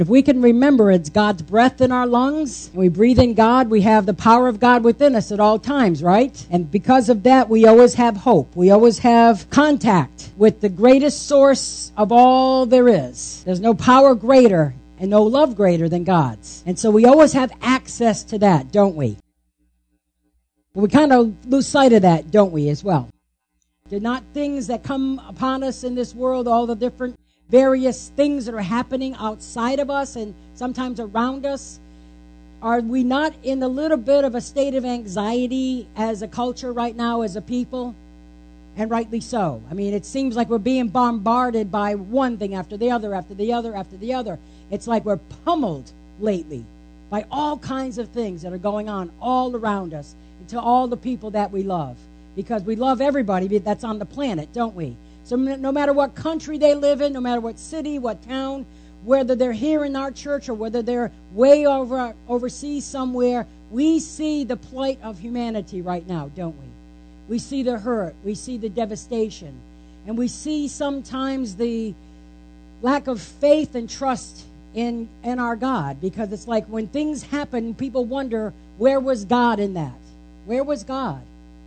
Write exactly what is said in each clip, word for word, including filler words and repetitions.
If we can remember it's God's breath in our lungs, and we breathe in God, we have the power of God within us at all times, right? And because of that, we always have hope. We always have contact with the greatest source of all there is. There's no power greater and no love greater than God's. And so we always have access to that, don't we? But we kind of lose sight of that, don't we, as well? They're not things that come upon us in this world, all the different various things that are happening outside of us and sometimes around us. Are we not in a little bit of a state of anxiety as a culture right now, as a people? And rightly so. I mean, it seems like we're being bombarded by one thing after the other, after the other, after the other. It's like we're pummeled lately by all kinds of things that are going on all around us and to all the people that we love. Because we love everybody that's on the planet, don't we? So no matter what country they live in, no matter what city, what town, whether they're here in our church or whether they're way over overseas somewhere, we see the plight of humanity right now, don't we? We see the hurt. We see the devastation. And we see sometimes the lack of faith and trust in, in our God. Because it's like when things happen, people wonder, where was God in that? Where was God?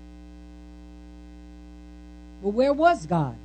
Well, where was God?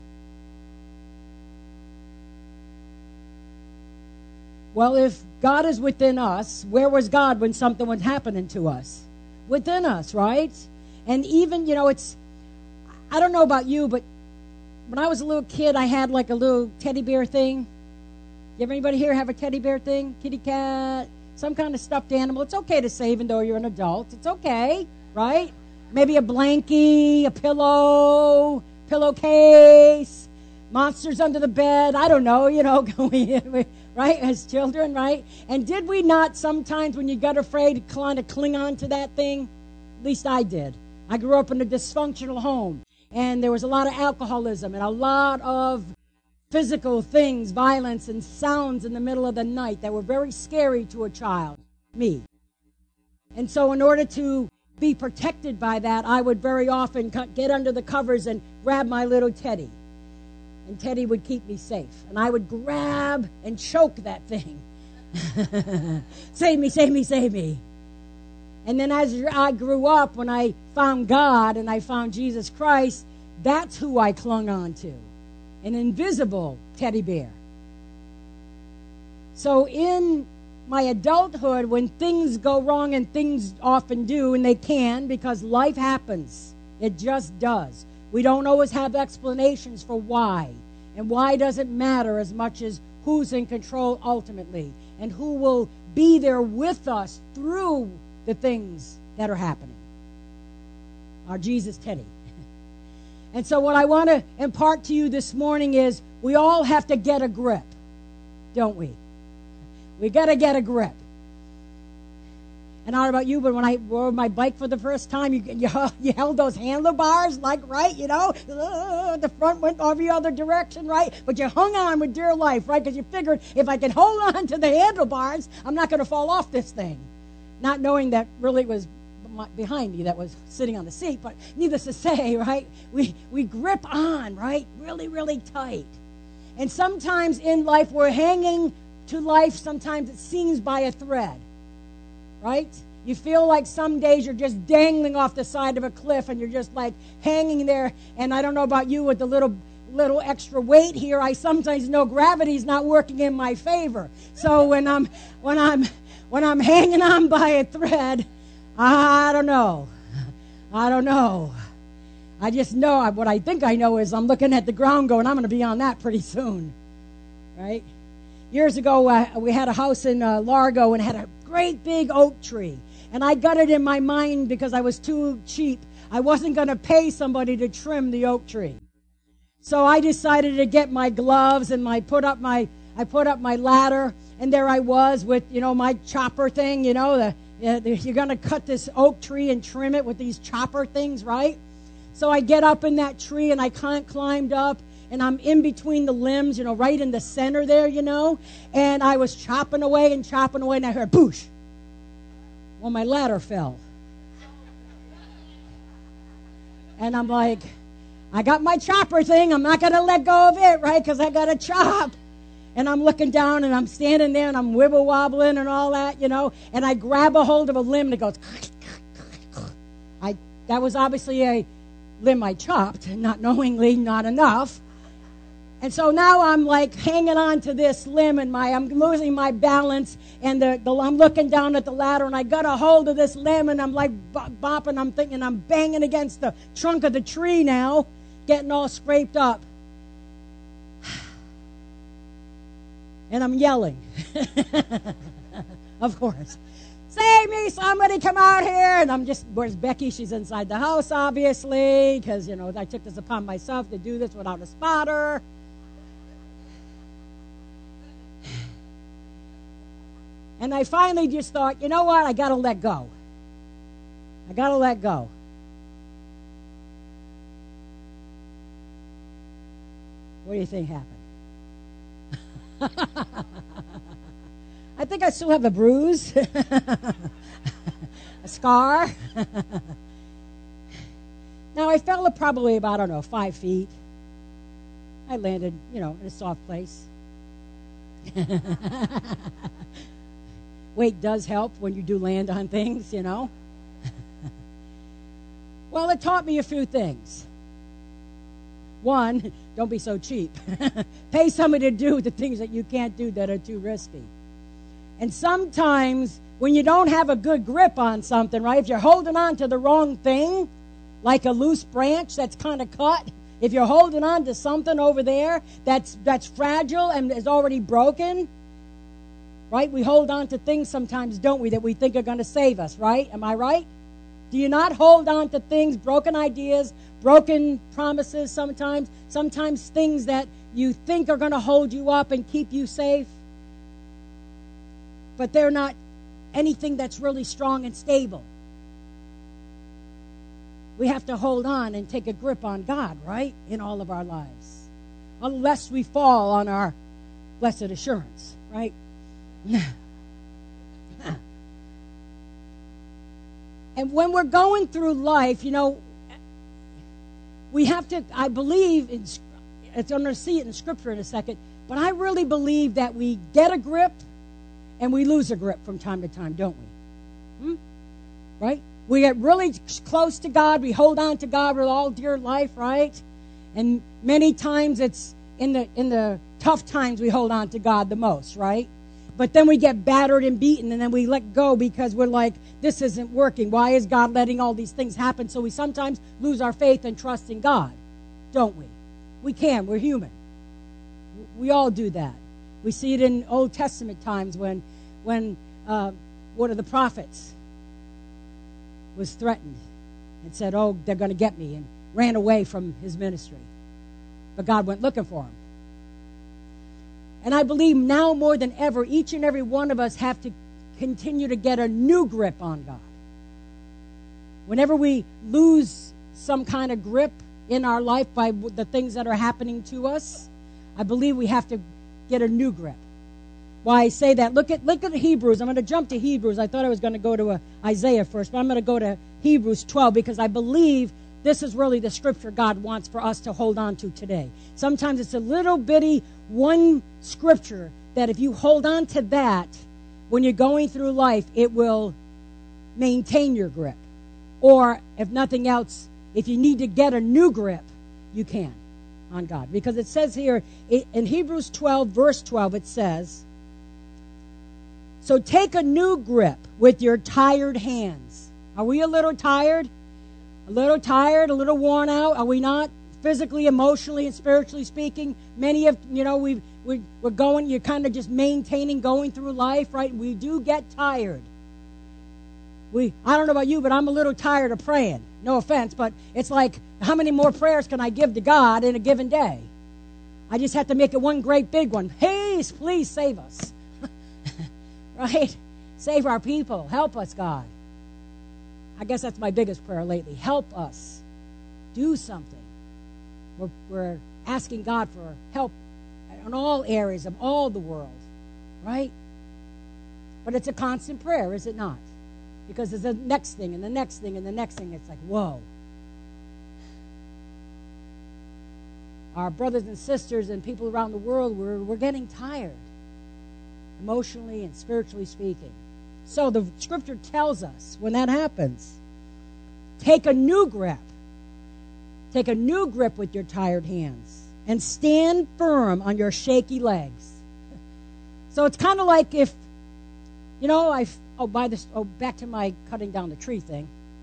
Well, if God is within us, where was God when something was happening to us? Within us, right? And even, you know, it's, I don't know about you, but when I was a little kid, I had like a little teddy bear thing. You ever anybody here have a teddy bear thing? Kitty cat, some kind of stuffed animal. It's okay to say, even though you're an adult. It's okay, right? Maybe a blankie, a pillow, pillowcase, monsters under the bed. I don't know, you know, right, as children, right? And did we not sometimes, when you got afraid, kind of cling on to that thing? At least I did. I grew up in a dysfunctional home, and there was a lot of alcoholism and a lot of physical things, violence and sounds in the middle of the night that were very scary to a child, me. And so in order to be protected by that, I would very often get under the covers and grab my little Teddy. And Teddy would keep me safe. And I would grab and choke that thing. Save me, save me, save me. And then as I grew up, when I found God and I found Jesus Christ, that's who I clung on to. An invisible teddy bear. So in my adulthood, when things go wrong, and things often do, and they can, because life happens. It just does. We don't always have explanations for why. And why doesn't matter as much as who's in control ultimately, and who will be there with us through the things that are happening. Our Jesus Teddy. And so what I want to impart to you this morning is we all have to get a grip, don't we? We got to get a grip. And I don't know about you, but when I rode my bike for the first time, you, you, you held those handlebars, like, right, you know, uh, the front went every other direction, right? But you hung on with dear life, right? Because you figured if I can hold on to the handlebars, I'm not going to fall off this thing. Not knowing that really it was behind me that was sitting on the seat, but needless to say, right, we, we grip on, right, really, really tight. And sometimes in life, we're hanging to life, sometimes it seems by a thread. Right? You feel like some days you're just dangling off the side of a cliff and you're just like hanging there. And I don't know about you with the little little extra weight here. I sometimes know gravity's not working in my favor. So when I'm when I'm when I'm hanging on by a thread, I don't know. I don't know. I just know what I think I know is I'm looking at the ground going, I'm going to be on that pretty soon. Right? Years ago, uh, we had a house in uh, Largo and had a great big oak tree. And I got it in my mind because I was too cheap. I wasn't going to pay somebody to trim the oak tree. So I decided to get my gloves and my put up my I put up my ladder, and there I was with, you know, my chopper thing, you know, the, uh, the you're going to cut this oak tree and trim it with these chopper things, right? So I get up in that tree and I climbed up. And I'm in between the limbs, you know, right in the center there, you know. And I was chopping away and chopping away, and I heard, boosh. Well, my ladder fell. And I'm like, I got my chopper thing. I'm not going to let go of it, right, because I got to chop. And I'm looking down, and I'm standing there, and I'm wibble wobbling and all that, you know. And I grab a hold of a limb, and it goes. I that was obviously a limb I chopped, not knowingly, not enough. And so now I'm like hanging on to this limb, and my I'm losing my balance, and the, the I'm looking down at the ladder, and I got a hold of this limb, and I'm like bopping. I'm thinking I'm banging against the trunk of the tree now, getting all scraped up, and I'm yelling, of course. Save me, somebody come out here. And I'm just, where's Becky? She's inside the house, obviously, because, you know, I took this upon myself to do this without a spotter. And I finally just thought, you know what? I got to let go. I got to let go. What do you think happened? I think I still have a bruise, a scar. Now, I fell probably about, I don't know, five feet. I landed, you know, in a soft place. Weight does help when you do land on things, you know. Well, it taught me a few things. One, don't be so cheap. Pay somebody to do the things that you can't do that are too risky. And sometimes when you don't have a good grip on something, right, if you're holding on to the wrong thing, like a loose branch that's kind of cut, if you're holding on to something over there that's that's fragile and is already broken, right? We hold on to things sometimes, don't we, that we think are going to save us, right? Am I right? Do you not hold on to things, broken ideas, broken promises sometimes, sometimes things that you think are going to hold you up and keep you safe? But they're not anything that's really strong and stable. We have to hold on and take a grip on God, right, in all of our lives. Unless we fall on our blessed assurance, right? And when we're going through life, you know, we have to, I believe, in, it's, I'm going to see it in Scripture in a second, but I really believe that we get a grip and we lose a grip from time to time, don't we? Hmm? Right? We get really close to God. We hold on to God with all dear life, right? And many times it's in the in the tough times we hold on to God the most, right? But then we get battered and beaten, and then we let go because we're like, this isn't working. Why is God letting all these things happen? So we sometimes lose our faith and trust in God, don't we? We can. We're human. We all do that. We see it in Old Testament times when, when uh, one of the prophets was threatened and said, oh, they're going to get me, and ran away from his ministry. But God went looking for him. And I believe now more than ever, each and every one of us have to continue to get a new grip on God. Whenever we lose some kind of grip in our life by the things that are happening to us, I believe we have to get a new grip. Why I say that, look at look at Hebrews. I'm going to jump to Hebrews. I thought I was going to go to uh, Isaiah first, but I'm going to go to Hebrews twelve because I believe this is really the scripture God wants for us to hold on to today. Sometimes it's a little bitty one scripture that if you hold on to that, when you're going through life, it will maintain your grip. Or if nothing else, if you need to get a new grip, you can on God. Because it says here in Hebrews twelve, verse twelve, it says, so take a new grip with your tired hands. Are we a little tired? A little tired, a little worn out? Are we not? Physically, emotionally, and spiritually speaking, many of, you know, we've, we, we're going, you're kind of just maintaining, going through life, right? We do get tired. We, I don't know about you, but I'm a little tired of praying. No offense, but it's like, how many more prayers can I give to God in a given day? I just have to make it one great big one. Please, please save us. Right? Save our people. Help us, God. I guess that's my biggest prayer lately. Help us. Do something. We're, we're asking God for help in all areas of all the world. Right? But it's a constant prayer, is it not? Because there's the next thing and the next thing and the next thing. It's like, whoa. our brothers and sisters and people around the world, we're, we're getting tired, emotionally and spiritually speaking. So the scripture tells us when that happens, take a new grip. Take a new grip with your tired hands and stand firm on your shaky legs. So it's kind of like if, you know, I, oh, by this, oh, back to my cutting down the tree thing.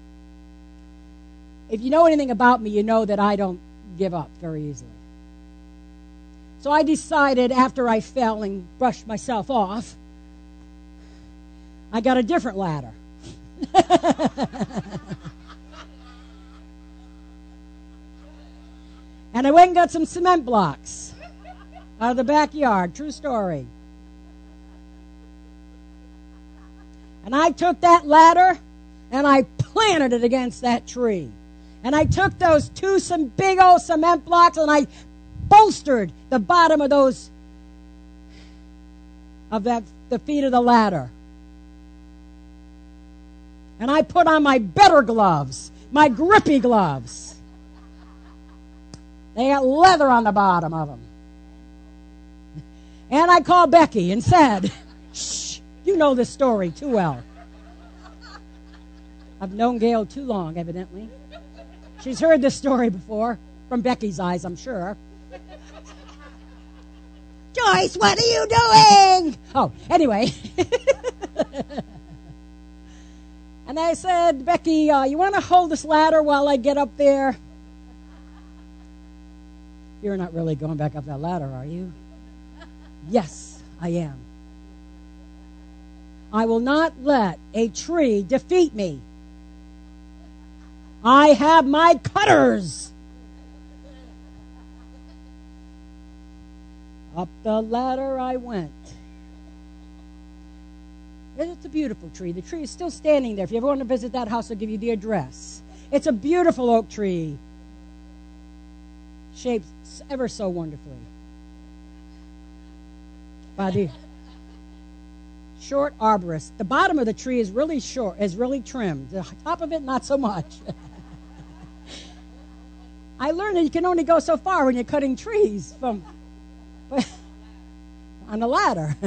If you know anything about me, you know that I don't give up very easily. So I decided after I fell and brushed myself off, I got a different ladder. And I went and got some cement blocks out of the backyard. True story. And I took that ladder and I planted it against that tree. And I took those two some big old cement blocks and I bolstered the bottom of those, of that, the feet of the ladder. And I put on my better gloves, my grippy gloves. They got leather on the bottom of them. And I called Becky and said, shh, you know this story too well. I've known Gail too long, evidently. She's heard this story before, from Becky's eyes, I'm sure. Joyce, what are you doing? Oh, anyway. And I said, Becky, uh, you want to hold this ladder while I get up there? You're not really going back up that ladder, are you? Yes, I am. I will not let a tree defeat me. I have my cutters. Up the ladder I went. It's a beautiful tree. The tree is still standing there. If you ever want to visit that house, I'll give you the address. It's a beautiful oak tree. Shaped ever so wonderfully. By the short arborist. The bottom of the tree is really short, is really trimmed. The top of it, not so much. I learned that you can only go so far when you're cutting trees from on a ladder.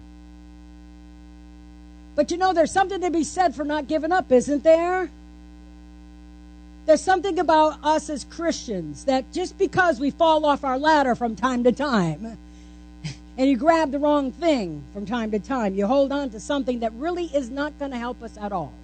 But you know, there's something to be said for not giving up, isn't there? There's something about us as Christians that just because we fall off our ladder from time to time and you grab the wrong thing from time to time, you hold on to something that really is not going to help us at all.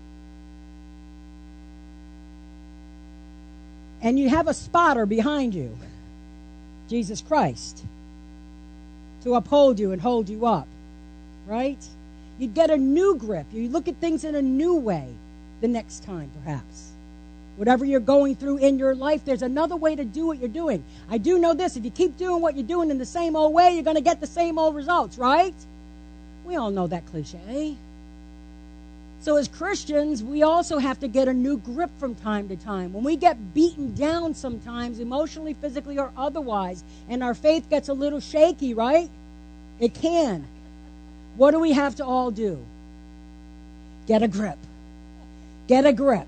And you have a spotter behind you, Jesus Christ, to uphold you and hold you up, right? You get a new grip. You look at things in a new way the next time, perhaps. Whatever you're going through in your life, there's another way to do what you're doing. I do know this. If you keep doing what you're doing in the same old way, you're going to get the same old results, right? We all know that cliche. So as Christians, we also have to get a new grip from time to time. When we get beaten down sometimes, emotionally, physically, or otherwise, and our faith gets a little shaky, right? It can. What do we have to all do? Get a grip. Get a grip.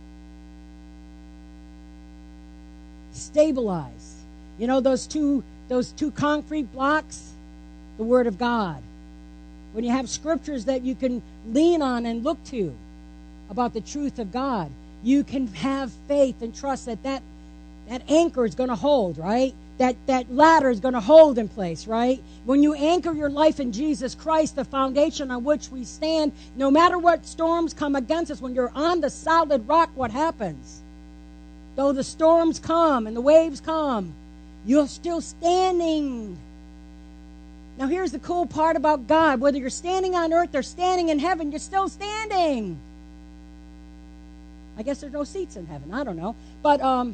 Stabilize. You know those two those two concrete blocks? The Word of God. When you have scriptures that you can lean on and look to about the truth of God, you can have faith and trust that that, that anchor is going to hold, right? That, that ladder is going to hold in place, right? When you anchor your life in Jesus Christ, the foundation on which we stand, no matter what storms come against us, when you're on the solid rock, what happens? Though the storms come and the waves come, you're still standing. Now, here's the cool part about God. Whether you're standing on earth or standing in heaven, you're still standing. I guess there's no seats in heaven. I don't know. But um,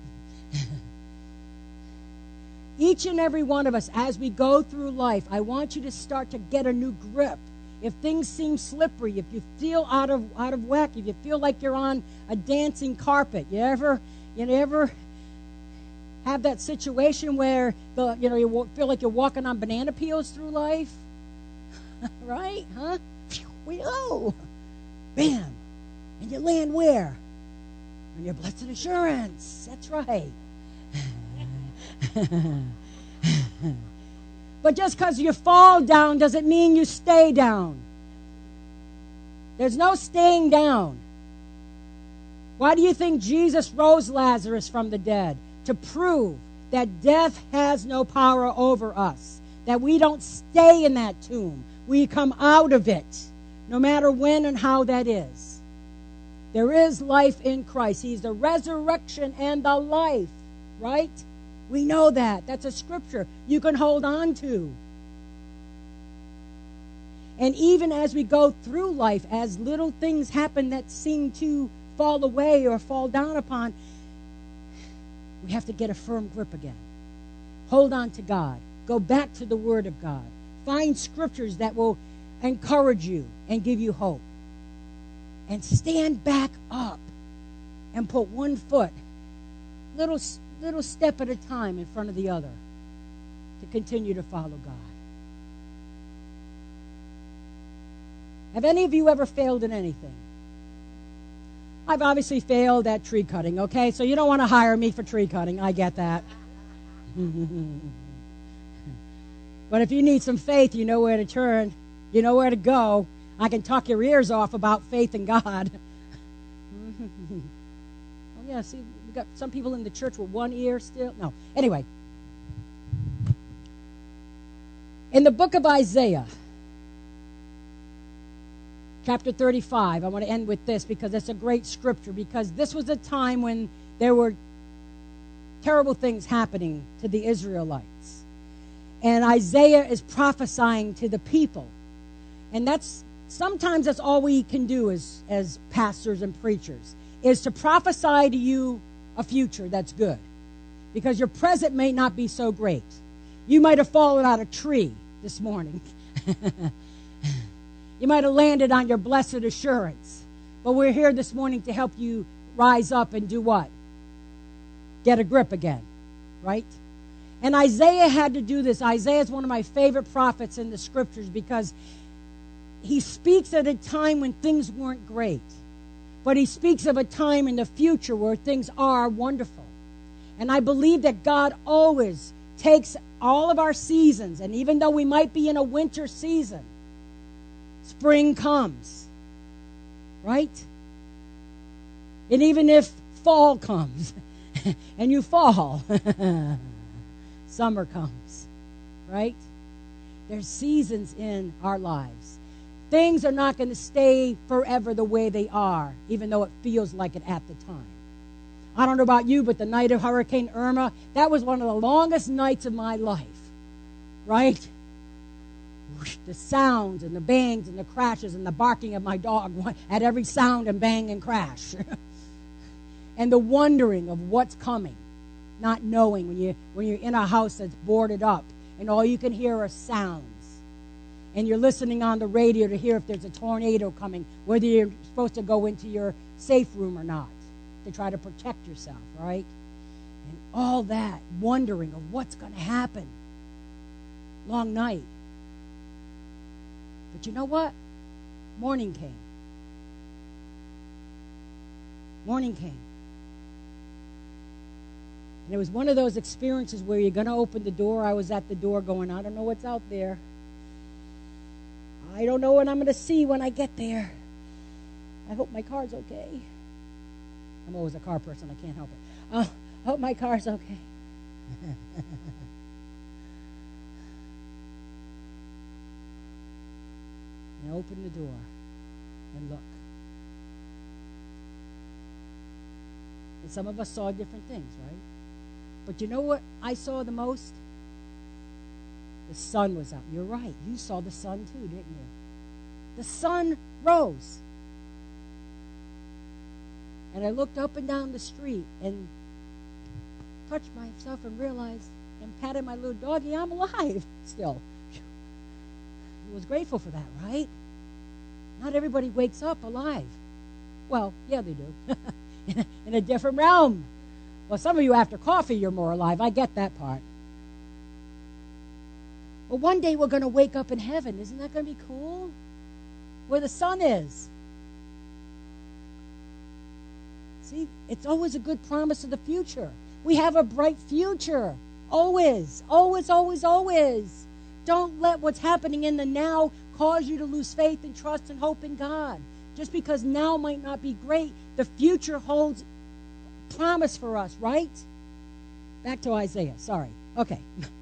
each and every one of us, as we go through life, I want you to start to get a new grip. If things seem slippery, if you feel out of out of whack, if you feel like you're on a dancing carpet, you ever, you ever have that situation where the you know you feel like you're walking on banana peels through life, right? Huh? We know, bam, and you land where? On your blessed assurance. That's right. But just because you fall down doesn't mean you stay down. There's no staying down. Why do you think Jesus rose Lazarus from the dead? To prove that death has no power over us. That we don't stay in that tomb. We come out of it, no matter when and how that is. There is life in Christ. He's the resurrection and the life, right? We know that. That's a scripture you can hold on to. And even as we go through life, as little things happen that seem to fall away or fall down upon, we have to get a firm grip again. Hold on to God. Go back to the Word of God. Find scriptures that will encourage you and give you hope. And stand back up and put one foot, little, little step at a time in front of the other to continue to follow God. Have any of you ever failed in anything? I've obviously failed at tree cutting, okay? So you don't want to hire me for tree cutting. I get that. But if you need some faith, you know where to turn. You know where to go. I can talk your ears off about faith in God. Oh, yeah, see, we got some people in the church with one ear still. No. Anyway. In the book of Isaiah, chapter thirty-five, I want to end with this because it's a great scripture, because this was a time when there were terrible things happening to the Israelites. And Isaiah is prophesying to the people. And that's sometimes that's all we can do as, as pastors and preachers, is to prophesy to you a future that's good. Because your present may not be so great. You might have fallen out of a tree this morning. You might have landed on your blessed assurance. But we're here this morning to help you rise up and do what? Get a grip again, right? And Isaiah had to do this. Isaiah is one of my favorite prophets in the scriptures because he speaks at a time when things weren't great. But he speaks of a time in the future where things are wonderful. And I believe that God always takes all of our seasons, and even though we might be in a winter season, spring comes, right? And even if fall comes and you fall, summer comes, right? There's seasons in our lives. Things are not going to stay forever the way they are, even though it feels like it at the time. I don't know about you, but the night of Hurricane Irma, that was one of the longest nights of my life, right? The sounds and the bangs and the crashes and the barking of my dog at every sound and bang and crash. And the wondering of what's coming, not knowing when, you, when you're in a house that's boarded up and all you can hear are sounds. And you're listening on the radio to hear if there's a tornado coming, whether you're supposed to go into your safe room or not, to try to protect yourself, right? And all that wondering of what's going to happen. Long night. But you know what? Morning came. Morning came. And it was one of those experiences where you're going to open the door. I was at the door going, I don't know what's out there. I don't know what I'm going to see when I get there. I hope my car's okay. I'm always a car person. I can't help it. Uh, I hope my car's okay. And open the door and look. And some of us saw different things, right? But you know what I saw the most? The sun was out. You're right. You saw the sun too, didn't you? The sun rose. And I looked up and down the street and touched myself and realized and patted my little doggy, I'm alive still. I was grateful for that, right? Not everybody wakes up alive. Well, yeah, they do. in, a, in a different realm. Well, some of you after coffee, you're more alive. I get that part. But one day we're going to wake up in heaven. Isn't that going to be cool? Where the sun is. See, it's always a good promise of the future. We have a bright future Always, always, always, always. Don't let what's happening in the now cause you to lose faith and trust and hope in God. Just because now might not be great, the future holds promise for us, right? Back to Isaiah. Sorry. Okay.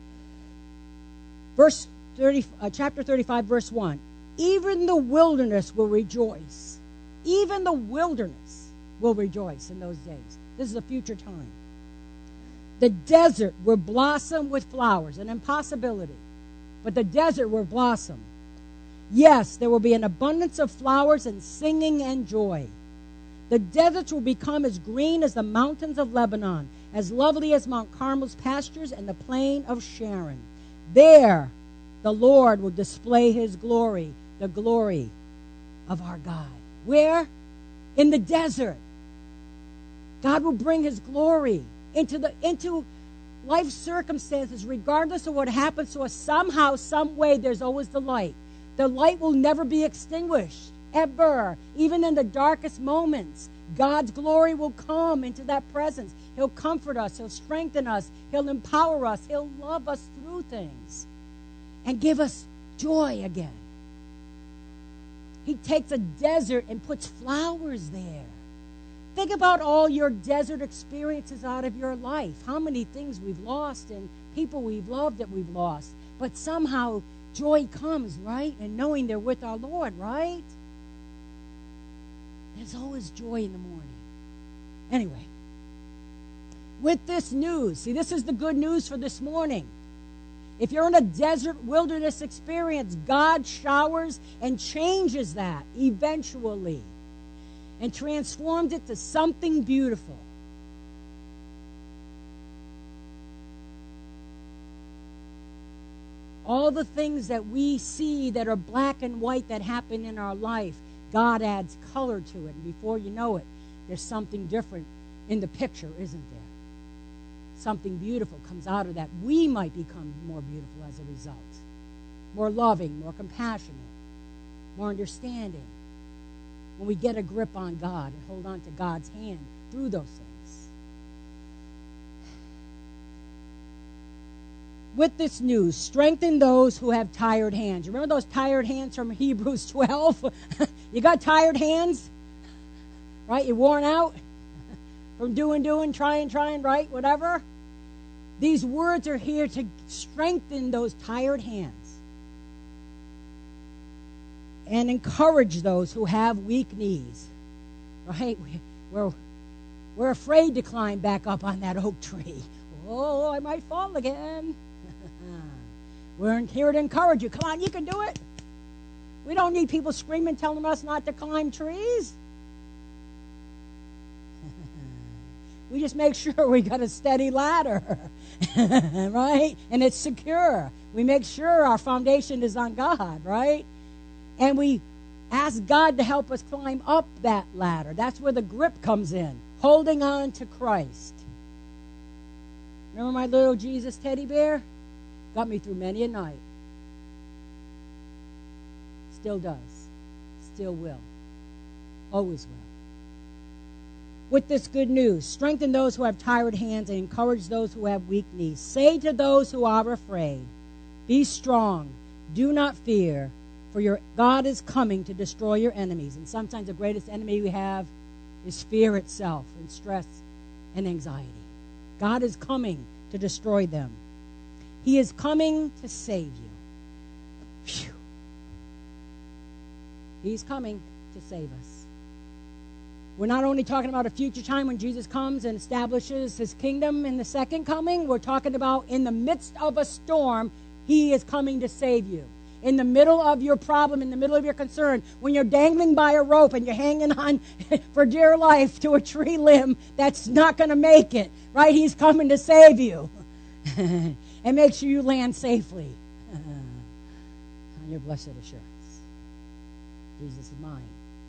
Verse thirty, uh, chapter thirty-five, verse one. Even the wilderness will rejoice. Even the wilderness will rejoice in those days. This is a future time. The desert will blossom with flowers, an impossibility. But the desert will blossom. Yes, there will be an abundance of flowers and singing and joy. The deserts will become as green as the mountains of Lebanon, as lovely as Mount Carmel's pastures and the plain of Sharon. There, the Lord will display his glory, the glory of our God. Where? In the desert. God will bring his glory into the into life circumstances, regardless of what happens to us. Somehow, some way, there's always the light. The light will never be extinguished, ever. Even in the darkest moments, God's glory will come into that presence. He'll comfort us. He'll strengthen us. He'll empower us. He'll love us through things and give us joy again. He takes a desert and puts flowers there. Think about all your desert experiences out of your life. How many things we've lost and people we've loved that we've lost. But somehow joy comes, right? And knowing they're with our Lord, right? There's always joy in the morning. Anyway, with this news, see, this is the good news for this morning. If you're in a desert wilderness experience, God showers and changes that eventually and transforms it to something beautiful. All the things that we see that are black and white that happen in our life, God adds color to it. And before you know it, there's something different in the picture, isn't there? Something beautiful comes out of that. We might become more beautiful as a result. More loving, more compassionate, more understanding. When we get a grip on God and hold on to God's hand through those things. With this news, strengthen those who have tired hands. You remember those tired hands from Hebrews twelve? You got tired hands? Right? You're worn out from doing, doing, trying, trying, right? Whatever. These words are here to strengthen those tired hands and encourage those who have weak knees. Right? We're, we're afraid to climb back up on that oak tree. Oh, I might fall again. We're here to encourage you. Come on, you can do it. We don't need people screaming, telling us not to climb trees. We just make sure we got a steady ladder, right? And it's secure. We make sure our foundation is on God, right? And we ask God to help us climb up that ladder. That's where the grip comes in, holding on to Christ. Remember my little Jesus teddy bear? Got me through many a night. Still does. Still will. Always will. With this good news, strengthen those who have tired hands and encourage those who have weak knees. Say to those who are afraid, be strong, do not fear, for your God is coming to destroy your enemies. And sometimes the greatest enemy we have is fear itself and stress and anxiety. God is coming to destroy them. He is coming to save you. Phew. He's coming to save us. We're not only talking about a future time when Jesus comes and establishes his kingdom in the second coming. We're talking about in the midst of a storm, he is coming to save you. In the middle of your problem, in the middle of your concern, when you're dangling by a rope and you're hanging on for dear life to a tree limb that's not going to make it, right? He's coming to save you and make sure you land safely on your blessed assurance. Jesus is mine.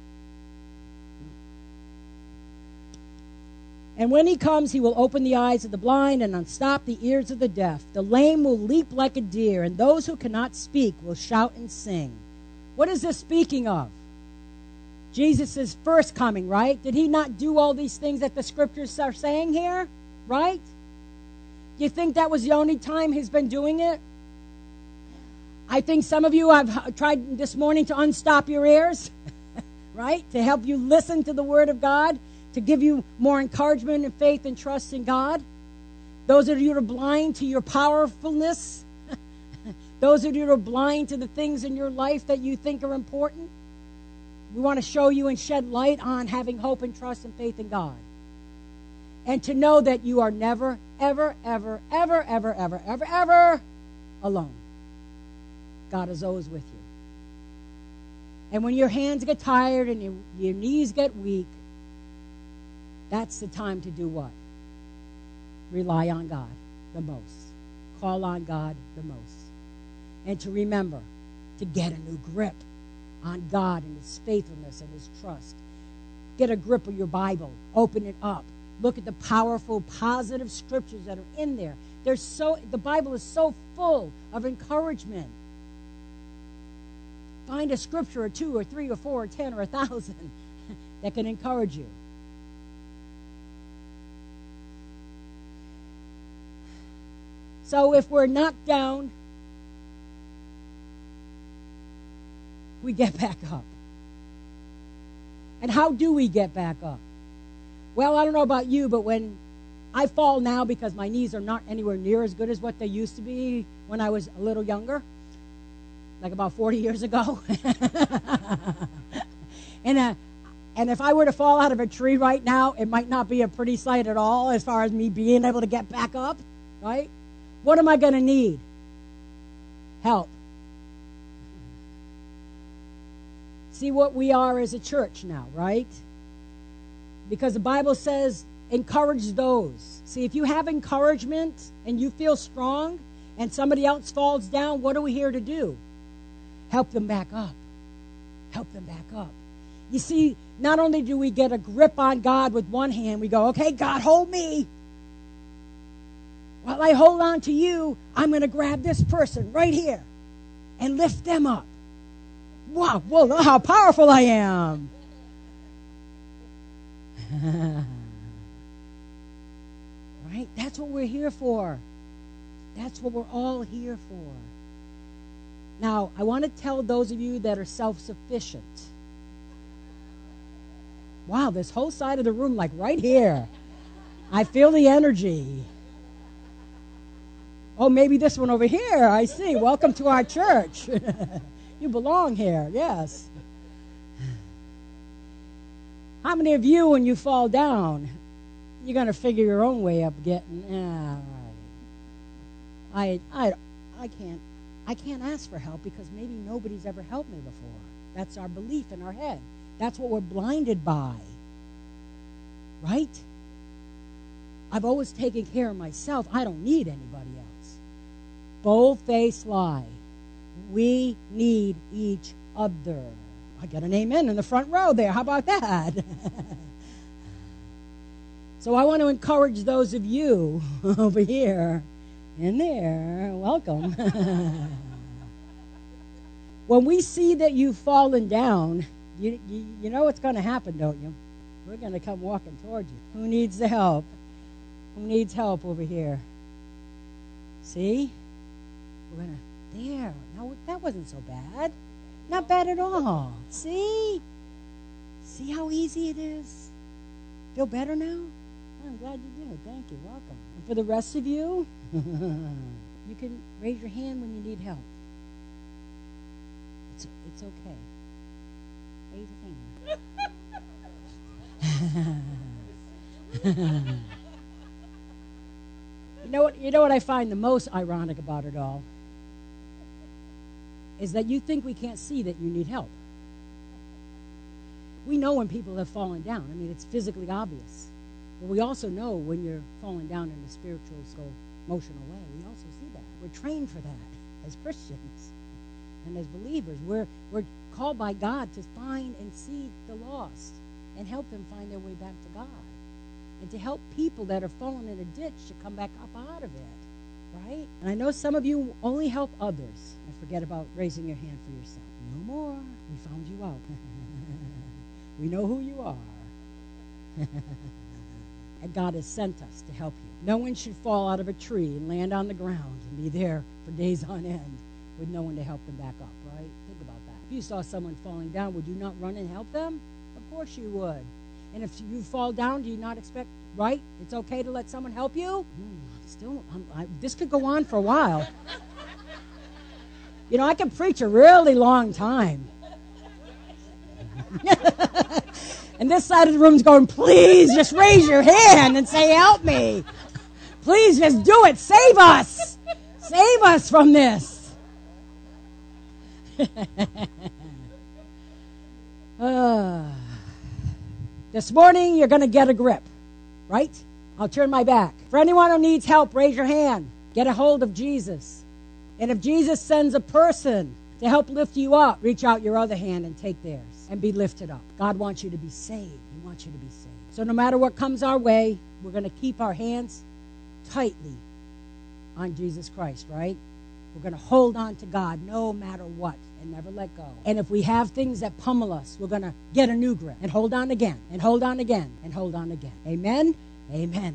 And when he comes, he will open the eyes of the blind and unstop the ears of the deaf. The lame will leap like a deer, and those who cannot speak will shout and sing. What is this speaking of? Jesus' first coming, right? Did he not do all these things that the scriptures are saying here? Right? You think that was the only time he's been doing it? I think some of you have tried this morning to unstop your ears, right? To help you listen to the Word of God, to give you more encouragement and faith and trust in God. Those of you that are blind to your powerfulness, those of you that are blind to the things in your life that you think are important, we want to show you and shed light on having hope and trust and faith in God. And to know that you are never, ever, ever, ever, ever, ever, ever, ever alone. God is always with you. And when your hands get tired and your, your knees get weak, that's the time to do what? Rely on God the most. Call on God the most. And to remember to get a new grip on God and His faithfulness and His trust. Get a grip of your Bible. Open it up. Look at the powerful, positive scriptures that are in there. There's so the Bible is so full of encouragement. Find a scripture or two or three or four or ten or a thousand that can encourage you. So if we're knocked down, we get back up. And how do we get back up? Well, I don't know about you, but when I fall now because my knees are not anywhere near as good as what they used to be when I was a little younger, like about forty years ago. and uh, and if I were to fall out of a tree right now, it might not be a pretty sight at all as far as me being able to get back up, right? What am I going to need? Help. See what we are as a church now, right? Because the Bible says, encourage those. See, if you have encouragement and you feel strong and somebody else falls down, what are we here to do? Help them back up. Help them back up. You see, not only do we get a grip on God with one hand, we go, okay, God, hold me. While I hold on to you, I'm going to grab this person right here and lift them up. Wow, whoa, look how powerful I am. Right? That's what we're here for. That's what we're all here for. Now, I want to tell those of you that are self-sufficient. Wow, this whole side of the room, like right here. I feel the energy. Oh, maybe this one over here. I see. Welcome to our church. You belong here. Yes. How many of you, when you fall down, you're going to figure your own way up getting, ah, right. I, I, I can't, I can't ask for help because maybe nobody's ever helped me before. That's our belief in our head. That's what we're blinded by. Right? I've always taken care of myself. I don't need anybody else. Bold-faced lie. We need each other. I got an amen in the front row there. How about that? So I want to encourage those of you over here and there. Welcome. When we see that you've fallen down, you, you, you know what's going to happen, don't you? We're going to come walking towards you. Who needs the help? Who needs help over here? See? We're going to, there. Now, that wasn't so bad. Not bad at all. See? See how easy it is? Feel better now? I'm glad you did. Thank you. Welcome. And for the rest of you, you can raise your hand when you need help. It's, it's okay. Raise your hand. You know what? You know what I find the most ironic about it all? Is that you think we can't see that you need help. We know when people have fallen down. I mean, it's physically obvious. But we also know when you're falling down in a spiritual, so emotional way. We also see that. We're trained for that as Christians and as believers. We're, we're called by God to find and see the lost and help them find their way back to God. And to help people that are fallen in a ditch to come back up out of it. Right? And I know some of you only help others. And forget about raising your hand for yourself. No more. We found you out. We know who you are. And God has sent us to help you. No one should fall out of a tree and land on the ground and be there for days on end with no one to help them back up, right? Think about that. If you saw someone falling down, would you not run and help them? Of course you would. And if you fall down, do you not expect, right? It's okay to let someone help you? Hmm, I'm still, I'm, I, this could go on for a while. You know, I can preach a really long time. And this side of the room's going, please just raise your hand and say, help me. Please just do it. Save us. Save us from this. uh, this morning, you're going to get a grip, right? I'll turn my back. For anyone who needs help, raise your hand. Get a hold of Jesus. And if Jesus sends a person to help lift you up, reach out your other hand and take theirs and be lifted up. God wants you to be saved. He wants you to be saved. So no matter what comes our way, we're going to keep our hands tightly on Jesus Christ, right? We're going to hold on to God no matter what and never let go. And if we have things that pummel us, we're going to get a new grip and hold on again and hold on again and hold on again. Amen? Amen.